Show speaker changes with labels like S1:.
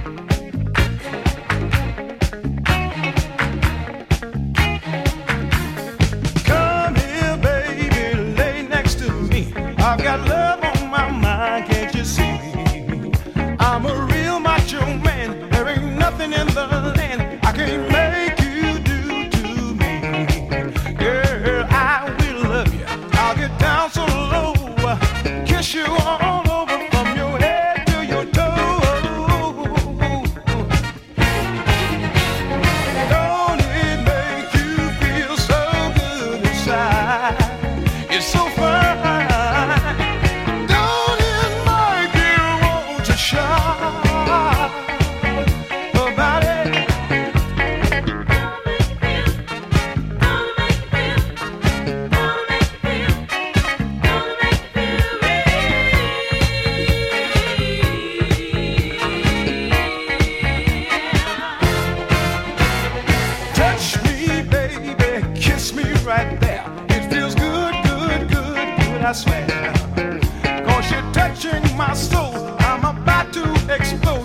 S1: Come here, baby, lay next to me. I've got love on my mind, can't you see? I'm a real macho man. There ain't nothing in the land I can't make you do to me. Girl, I will love you. I'll get down so low, kiss you all over from your head to your toes. Don't it make you feel so good inside? It's so fine. Don't it make you want to shout about it? Touch me, baby, kiss me right there. It feels good, good, good, good, I swear. 'Cause you're touching my soul. I'm about to explode.